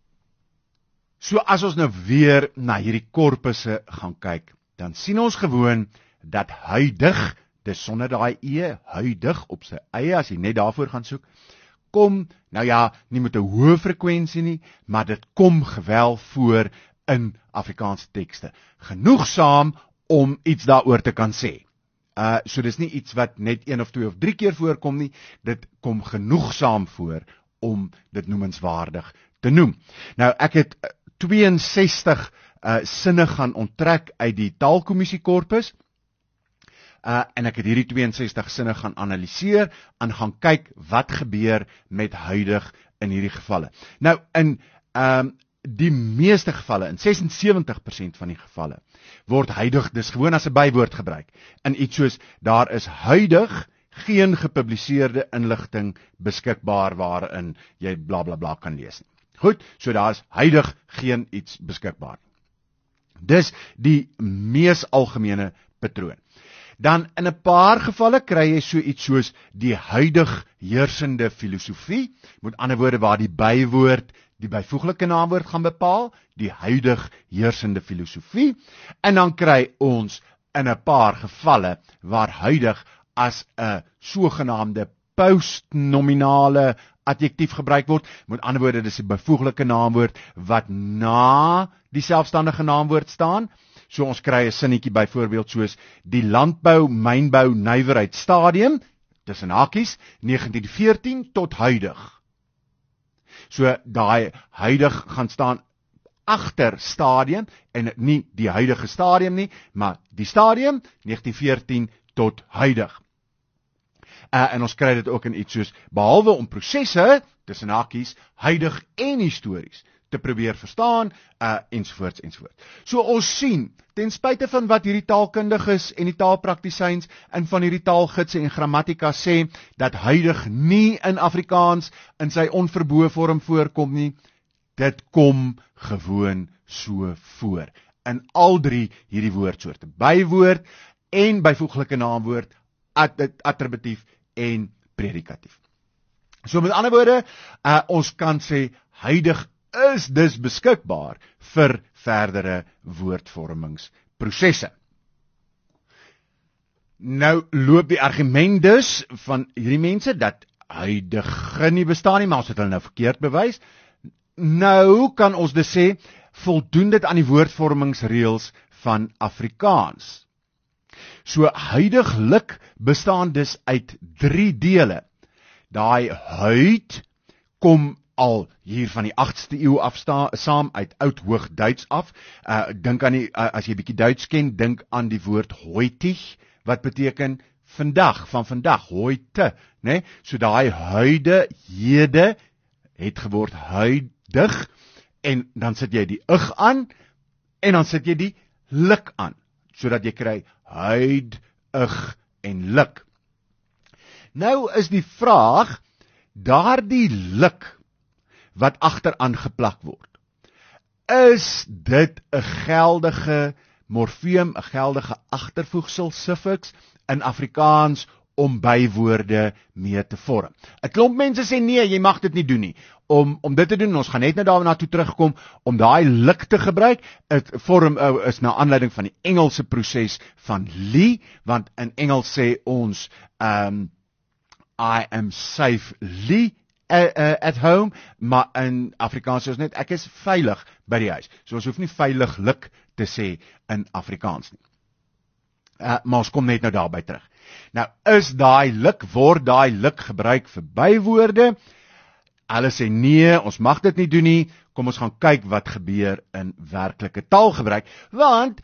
So as ons nou weer na hierdie korpusse gaan kyk, dan sien ons gewoon dat huidig, dis sonder daai e, huidig op sy eie, as jy net daarvoor gaan soek, kom, nou ja, nie met 'n hoë frekwensie nie, maar dit kom gewel voor in Afrikaanse tekste. Genoegsaam om iets daaroor te kan sê. Uh, so dis nie iets wat net een of twee of drie keer voorkom nie, dit kom genoegsaam voor om dit noemenswaardig te noem. Nou, ek het tweeënsestig uh, sinne gaan onttrek uit die Taalkommissie korpus, uh, en ek het hierdie tweeënsestig sinne gaan analiseer, en gaan kyk wat gebeur met huidig in hierdie gevalle. Nou, in um, die meeste gevalle, in ses en sewentig persent van die gevalle, word huidig dis gewoon as 'n bywoord gebruik. In iets soos, daar is huidig geen gepubliseerde inligting beskikbaar waarin jy bla bla bla kan lees nie. Goed, so daar is huidig geen iets beskikbaar. Dis die mees algemene patroon. Dan in 'n paar gevalle kry jy so iets soos die huidig heersende filosofie, met ander woorde waar die bywoord die byvoeglike naamwoord gaan bepaal, die huidig heersende filosofie, en dan kry ons in 'n paar gevalle waar huidig as 'n sogenaamde postnominale adjektief gebruik word, met ander woorde dis die byvoeglike naamwoord wat na die selfstandige naamwoord staan. So ons kry 'n sinnetjie byvoorbeeld soos die landbou, mynbou, nywerheidsstadium, tussen hakies, negentien veertien tot huidig. So daai huidig gaan staan agter stadium, en nie die huidige stadium nie, maar die stadium, negentien veertien tot huidig. Uh, en ons kry dit ook in iets soos, behalwe om prosesse, tussen hakies, huidig en histories, te probeer verstaan, uh, ensovoorts, ensovoorts. So ons sien, ten spyte van wat hierdie taalkundiges en die taalpraktisyns en van hierdie taalgidse en grammatika sê, dat huidig nie in Afrikaans in sy onverboë vorm voorkom nie, dit kom gewoon so voor. In al drie hierdie woordsoorte, bywoord en byvoeglike naamwoord, attributief en predikatief. So met ander woorde, uh, ons kan sê, huidig is dus beskikbaar vir verdere woordvormingsprosesse. Nou loop die argument dus van hierdie mense dat huidige nie bestaan nie, maar ons het hulle nou verkeerd bewys. Nou kan ons dus sê, voldoen dit aan die woordvormingsreëls van Afrikaans. So huidiglik bestaan dus uit drie dele. Daai huid kom al hier van die agste eeu af sta, saam uit oud-Hoogduits af. Uh, dink aan die, uh, as jy bietjie Duits ken, dink aan die woord heutig, wat beteken vandag, van vandag, heute, né? So daai huide, hede, het geword huidig, en dan sit jy die ig aan, en dan sit jy die lik aan, sodat jy kry huid, ig en lik. Nou is die vraag, daardie lik wat agteraan geplak word, is dit 'n geldige morfeem, 'n geldige agtervoegsel, suffix, in Afrikaans om bywoorde mee te vorm? 'n Klomp mense sê nee, jy mag dit nie doen nie. Om, om dit te doen, ons gaan net nou daarna toe terugkom, om daai lik te gebruik, het vorm uh, is na aanleiding van die Engelse proses van Lee, want in Engels sê ons, um, I am safely uh, uh, at home, maar in Afrikaans sê ons net, ek is veilig by die huis. So ons hoef nie veiliglik te sê in Afrikaans nie. Uh, maar ons kom net nou daarby terug. Nou, is daai lik, word daai lik gebruik vir bywoorde? Hulle sê nee, ons mag dit nie doen nie. Kom ons gaan kyk wat gebeur in werklike taalgebruik, want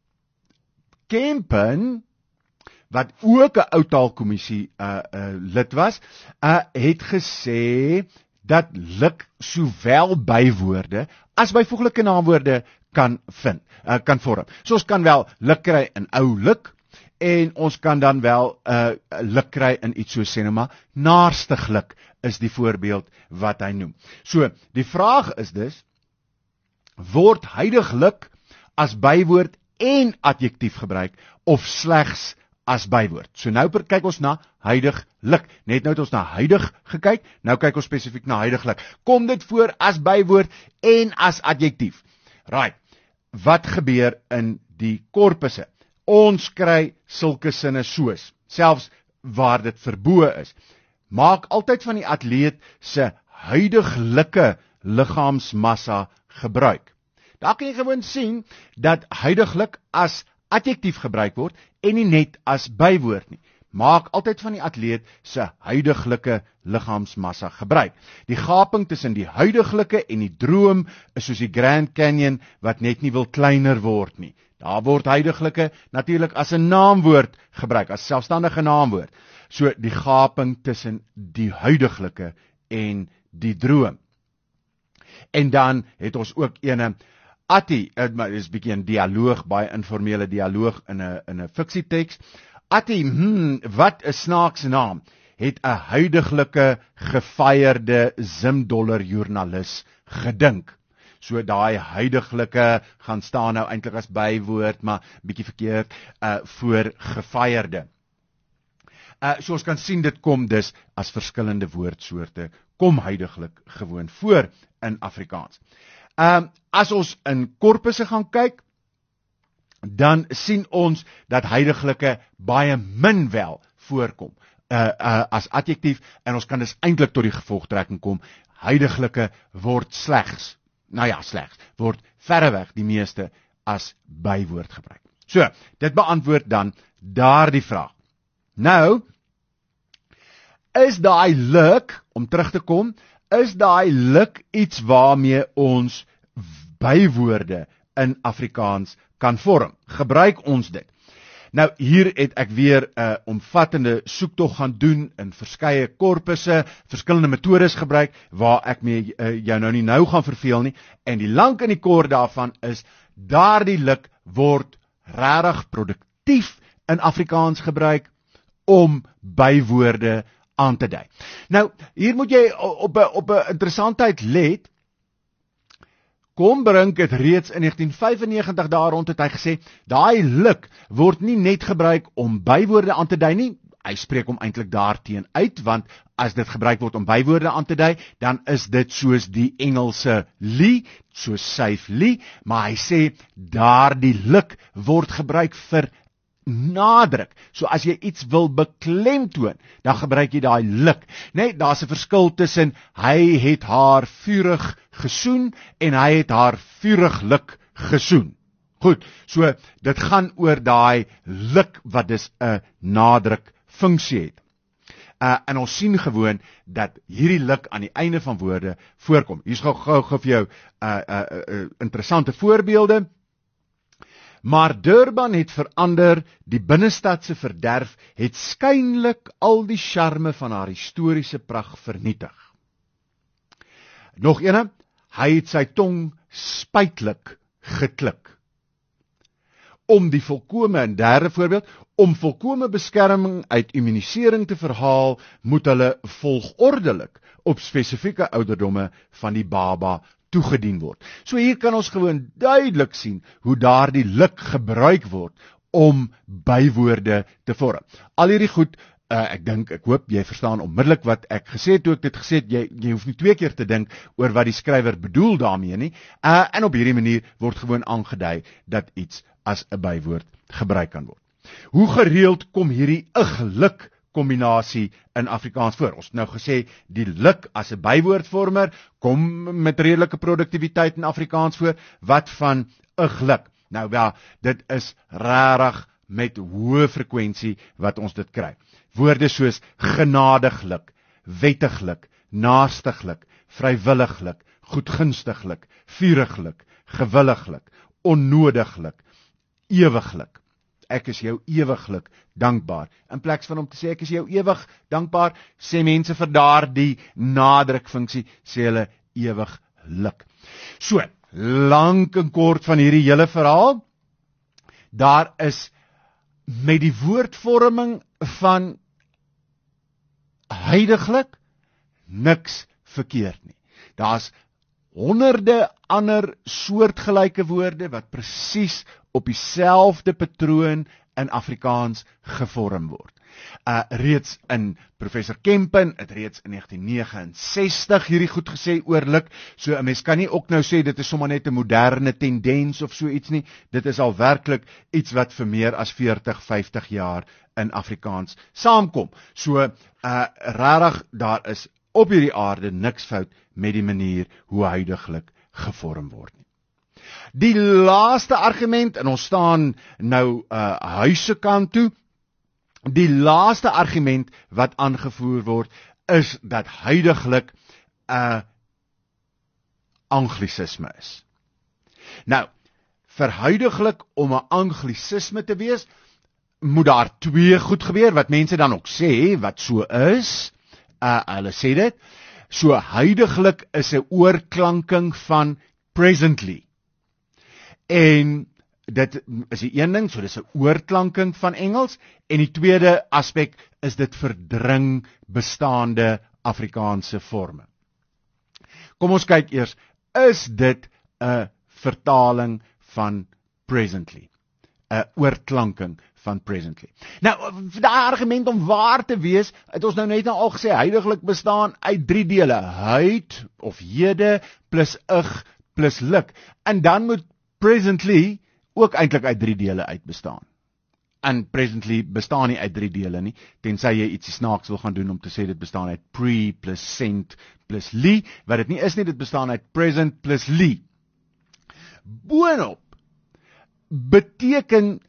Kempen, wat ook 'n ou taalkommissie uh, uh, lid was, uh, het gesê dat lik sowel bywoorde as byvoeglike naamwoorde kan vind, uh, kan vorm. So ons kan wel lik kry in ou lik, en ons kan dan wel uh, lik kry in iets so sê nou maar naarstiglik is die voorbeeld wat hy noem. So, die vraag is dus, word huidiglik as bywoord en adjektief gebruik, of slegs as bywoord? So nou kyk ons na huidiglik. Net nou het ons na huidig gekyk, nou kyk ons spesifiek na huidiglik. Kom dit voor as bywoord en as adjektief? Right, wat gebeur in die korpusse? Ons kry sulke sinne soos, selfs waar dit verbode is. Maak altyd van die atleet se huidiglike liggaamsmassa gebruik. Daar kan jy gewoon sien dat huidiglik as adjektief gebruik word en nie net as bywoord nie. Maak altyd van die atleet se huidiglike liggaamsmassa gebruik. Die gaping tussen die huidiglike en die droom is soos die Grand Canyon wat net nie wil kleiner word nie. Daar word huidiglike natuurlik as 'n naamwoord gebruik, as selfstandige naamwoord. So die gaping tussen die huidiglike en die droom. En dan het ons ook ene Atti, dit is 'n bietjie 'n dialoog, baie informele dialoog in 'n in 'n fiksieteks. Atti, hmm, wat 'n snaakse naam, het 'n huidiglike gefeierde Zim-dollar joernalis gedink. So daai huidiglike gaan staan nou eintlik as bywoord, maar bietjie verkeerd uh, voor gefeierde. Uh, so ons kan sien dit kom dus as verskillende woordsoorte, kom huidiglik gewoon voor in Afrikaans. Um, as ons in korpusse gaan kyk, dan sien ons dat huidiglike baie min wel voorkom uh, uh, as adjektief, en ons kan dus eintlik tot die gevolgtrekking kom, huidiglike word slegs, nou ja, slegs, word verreweg die meeste as bywoord gebruik. So, dit beantwoord dan daardie vraag. Nou, is daai lik, om terug te kom, is daai lik iets waarmee ons bywoorde in Afrikaans kan vorm? Gebruik ons dit? Nou, hier het ek weer 'n uh, omvattende soektog gaan doen in verskeie korpusse, verskillende metodes gebruik, waar ek mee uh, jou nou nie nou gaan verveel nie, en die lank en die kort daarvan is, daardie lik word regtig produktief in Afrikaans gebruik om bywoorde aan te dui. Nou, hier moet jy op 'n op 'n interessantheid let. Combrink het reeds in negentien vyfennegentig daar rond het hy gesê, daai lik word nie net gebruik om bywoorde aan te dui nie. Hy spreek hom eintlik daarteen uit, want as dit gebruik word om bywoorde aan te dui, dan is dit soos die Engelse lee, soos safely, maar hy sê daardie lik word gebruik vir nadruk. So as jy iets wil beklemtoon, dan gebruik jy daai lik. Nee, daar's 'n verskil tussen hy het haar vurig gesoen en hy het haar vuriglik gesoen. Goed, so dit gaan oor daai lik wat dus 'n nadruk funksie het. Uh, en ons sien gewoon dat hierdie lik aan die einde van woorde voorkom. Hier's gou gou vir jou uh, uh, uh, interessante voorbeelde. Maar Durban het verander, die binnestadse verderf het skynlik al die charme van haar historiese pragt vernietig. Nog ene, hy het sy tong spytlik geklik. Om die volkome, en derde voorbeeld, om volkome beskerming uit immunisering te verhaal, moet hulle volgordelik op spesifieke ouderdomme van die baba toegedien word. So hier kan ons gewoon duidelik sien hoe daar die lik gebruik word om bywoorde te vorm. Al hierdie goed, uh, ek dink, ek hoop jy verstaan onmiddellik wat ek gesê het toe ek dit gesê het, jy, jy hoef nie twee keer te dink oor wat die skrywer bedoel daarmee nie, uh, en op hierdie manier word gewoon aangedui dat iets as 'n bywoord gebruik kan word. Hoe gereeld kom hierdie ig-lik kombinasie in Afrikaans voor? Ons het nou gesê, die lik as 'n bywoordvormer kom met redelike produktiwiteit in Afrikaans voor. Wat van ig-lik? Nou ja, dit is rarig met hoë frekwensie wat ons dit kry. Woorde soos genadiglik, wettiglik, naastiglik, vrywilliglik, goedgunstiglik, vuriglik, gewilliglik, onnodiglik, ewiglik. Ek is jou ewiglik dankbaar. In plaas van om te sê ek is jou ewig dankbaar, sê mense vir daardie nadrukfunksie, sê hulle ewiglik. So, lank en kort van hierdie hele verhaal, daar is met die woordvorming van huidiglik niks verkeerd nie. Daar's honderde ander soortgelyke woorde wat presies op dieselfde patroon in Afrikaans gevorm word. Uh, reeds in Professor Kempen het reeds in negtien vyf ses hierdie goed gesê oor lik, so 'n mens kan nie ook nou sê dit is sommer net 'n moderne tendens of so iets nie, dit is al werklik iets wat vir meer as veertig, vyftig jaar in Afrikaans saamkom. So, uh, rarig, daar is op hierdie aarde niks fout met die manier hoe huidiglik gevorm word nie. Die laaste argument, en ons staan nou uh, huise kant toe, die laaste argument wat aangevoer word, is dat huidiglik 'n uh, anglisisme is. Nou, vir huidiglik om 'n anglisisme te wees, moet daar twee goed gebeur, wat mense dan ook sê, wat so is, uh, hulle sê dit, so huidiglik is 'n oorklanking van presently. En dit is die een ding, so dis 'n oorklanking van Engels, en die tweede aspek is dit verdring bestaande Afrikaanse forme. Kom ons kyk eers, is dit 'n vertaling van presently? 'n oorklanking van presently. Nou, vir daai argument om waar te wees, het ons nou net nou al gesê, huidiglik bestaan uit drie dele, huid of hede plus ig plus lik. En dan moet presently ook eintlik uit drie dele uit bestaan. En presently bestaan nie uit drie dele nie, tensy jy ietsie snaaks wil gaan doen om te sê dit bestaan uit pre plus cent plus li, wat dit nie is nie, dit bestaan uit present plus li. Boonop beteken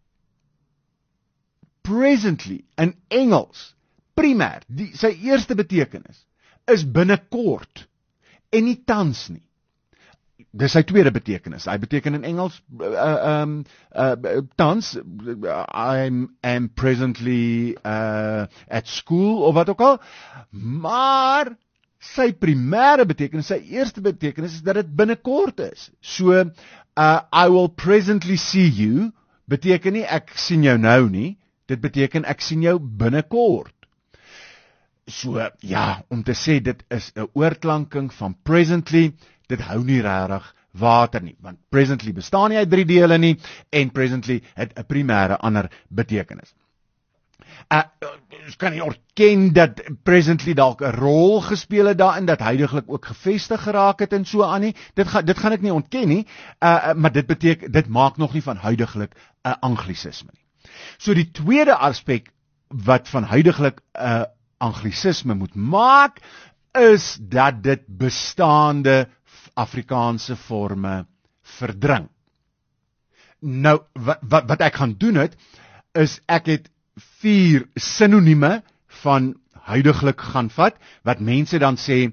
presently in Engels, primêr, die, sy eerste betekenis, is binnekort, en nie tans nie. Dis sy tweede betekenis. Hy beteken in Engels, uh, um, uh, tans, I am presently uh, at school, of wat ook al, maar sy primêre betekenis, sy eerste betekenis, is dat dit binnekort is. So, uh, I will presently see you, beteken nie, ek sien jou nou nie, dit beteken, ek sien jou binnekort. So, ja, om te sê, dit is 'n oorklanking van presently, dit hou nie regtig water nie, want presently bestaan nie uit drie dele nie, en presently het 'n primêre ander betekenis. Uh, ons kan nie ontken dat presently dalk 'n rol gespeel het daarin, dat huidiglik ook gevestig geraak het en so aan nie, dit, ga, dit gaan ek nie ontken nie, uh, maar dit beteken, dit maak nog nie van huidiglik 'n uh, anglisisme nie. So die tweede aspek wat van huidiglik 'n uh, anglisisme moet maak, is dat dit bestaande Afrikaanse forme verdring. Nou, wat, wat, wat ek gaan doen het, is ek het vier sinonieme van huidiglik gaan vat, wat mense dan sê,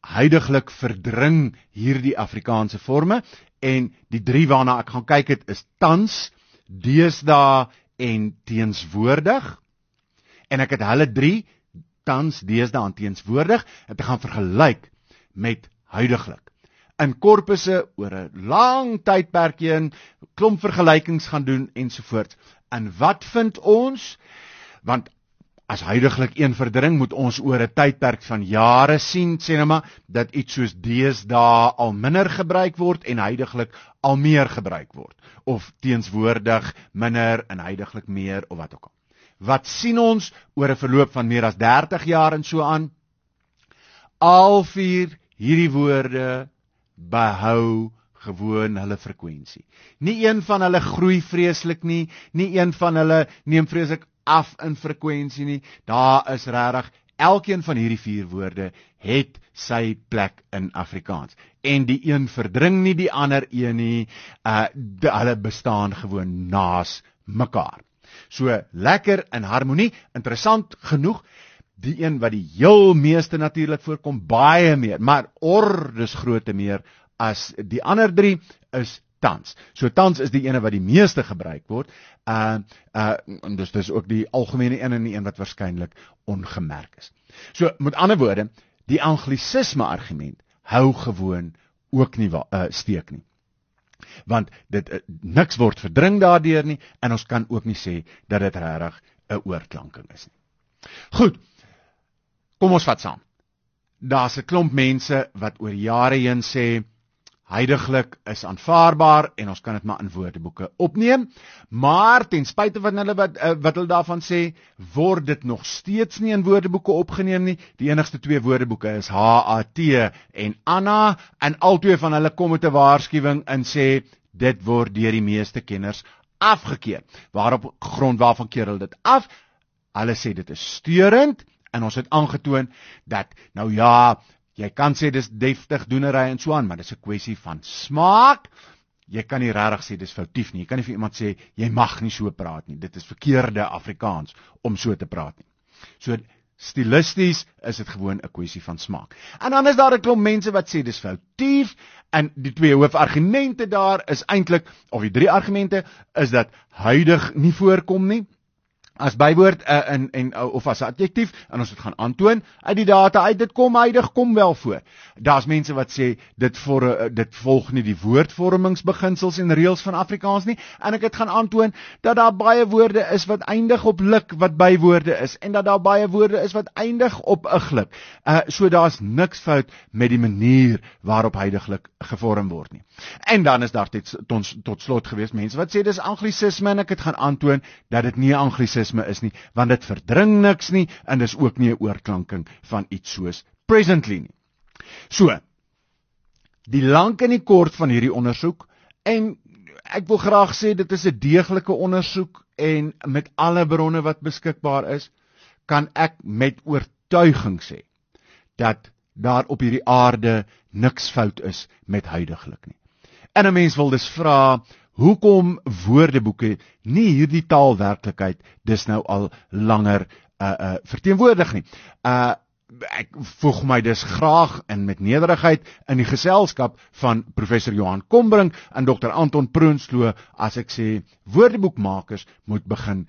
huidiglik verdring hierdie Afrikaanse forme, en die drie waarna ek gaan kyk het is tans, deesdae en teenswoordig. En ek het hulle drie, tans, deesdae en teenswoordig, en te gaan vergelyk met huidiglik. In korpusse oor 'n lang tydperk heen, klomp vergelykings gaan doen ensovoorts. En wat vind ons? Want as huidiglik een verdring, moet ons oor 'n tydperk van jare sien, sê nou maar, dat iets soos deesdae al minder gebruik word en huidiglik al meer gebruik word. Of teenswoordig minder en huidiglik meer, of wat ook al. Wat sien ons oor 'n verloop van meer as dertig jaar en so aan? Al vier hierdie woorde behou gewoon hulle frekwensie. Nie een van hulle groei vreeslik nie, nie een van hulle neem vreeslik af in frekwensie nie. Daar is regtig, elkeen van hierdie vier woorde het sy plek in Afrikaans. En die een verdring nie die ander een nie, uh, die, hulle bestaan gewoon naas mekaar. So lekker in harmonie, interessant genoeg, die een wat die heel meeste natuurlik voorkom, baie meer, maar ordes grootte meer as die ander drie is tans. So tans is die ene wat die meeste gebruik word, uh, uh, en dus dis ook die algemene een en die een wat waarskynlik ongemerk is. So met ander woorde, die anglisisme argument hou gewoon ook nie uh, steek nie. Want dit uh, niks word verdring daardeur nie, en ons kan ook nie sê dat dit regtig 'n oorklanking is nie. Goed, kom ons vat saam. Daar's 'n klomp mense wat oor jare heen sê, huidiglik is aanvaarbaar en ons kan dit maar in woordeboeke opneem, maar ten spyte van hulle wat, uh, wat hulle daarvan sê, word dit nog steeds nie in woordeboeke opgeneem nie. Die enigste twee woordeboeke is H A T en Anna, en albei van hulle kom met 'n waarskuwing en sê, dit word deur die meeste kenners afgekeur. Waarop grond waarvan keer hulle dit af? Hulle sê dit is steurend, en ons het aangetoon dat, nou ja, jy kan sê dis deftig doenery en so aan, maar dis 'n kwessie van smaak. Jy kan nie regtig sê dis foutief nie. Jy kan nie vir iemand sê, jy mag nie so praat nie. Dit is verkeerde Afrikaans om so te praat nie. So, stilisties is dit gewoon 'n kwessie van smaak. En dan is daar 'n klomp mense wat sê dis foutief, en die twee hoofargumente daar is eintlik, of die drie argumente, is dat huidig nie voorkom nie as bywoord uh, en, en, uh, of as adjektief, en ons het gaan aantoon, uit die data uit, dit kom huidig, kom wel voor. Daar's mense wat sê, dit, voor, uh, dit volg nie die woordvormingsbeginsels en reëls van Afrikaans nie, en ek het gaan aantoon, dat daar baie woorde is wat eindig op lik, wat bywoorde is, en dat daar baie woorde is wat eindig op iglik. Uh, so daar's niks fout met die manier waarop huidiglik gevorm word nie. En dan is daar tot, tot, tot slot gewees mense wat sê, dis anglisisme, en ek het gaan aantoon, dat dit nie anglisisme is nie, want dit verdring niks nie, en dis ook nie 'n oorklanking van iets soos presently nie. So, die lank en die kort van hierdie ondersoek, en ek wil graag sê, dit is 'n deeglike ondersoek, en met alle bronne wat beskikbaar is, kan ek met oortuiging sê, dat daar op hierdie aarde niks fout is met huidiglik nie. En 'n mens wil dus vra, hoekom woordeboeke nie hierdie taalwerklikheid dis nou al langer uh, uh, verteenwoordig nie. Uh, ek voeg my dus graag en met nederigheid in die geselskap van professor Johan Kombrink en dokter Anton Prunsloh as ek sê, woordeboekmakers moet begin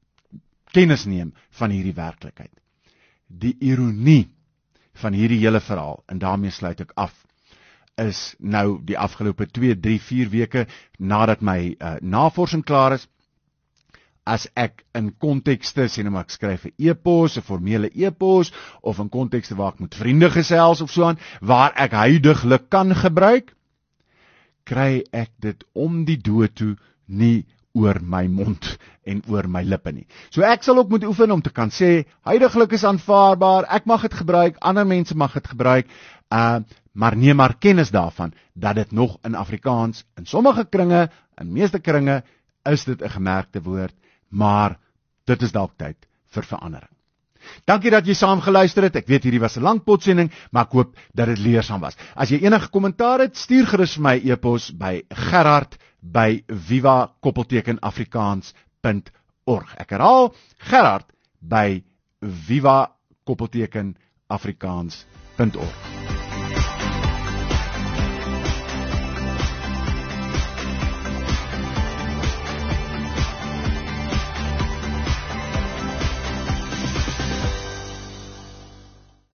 kennis neem van hierdie werklikheid. Die ironie van hierdie hele verhaal, en daarmee sluit ek af, is nou die afgelope twee, drie, vier weke nadat my uh, navorsing klaar is, as ek in kontekste, sê nou maar ek skryf 'n e-pos, 'n formele e-pos, of in kontekste waar ek met vriende gesels of so aan, waar ek huidiglik kan gebruik, kry ek dit om die dood toe nie oor my mond en oor my lippe nie. So ek sal ook moet oefen om te kan sê, huidiglik is aanvaarbaar, ek mag dit gebruik, ander mense mag dit gebruik, uh, maar neem maar kennis daarvan, dat dit nog in Afrikaans, in sommige kringe, in meeste kringe, is dit 'n gemerkte woord, maar dit is dalk tyd vir verandering. Dankie dat jy saam geluister het, ek weet hierdie was 'n lang potsending, maar ek hoop dat dit leersaam was. As jy enige kommentaar het, stuur gerus vir my e-pos by Gerard by viva koppelteken afrikaans punt org. Ek herhaal, Gerard by viva koppelteken afrikaans punt org.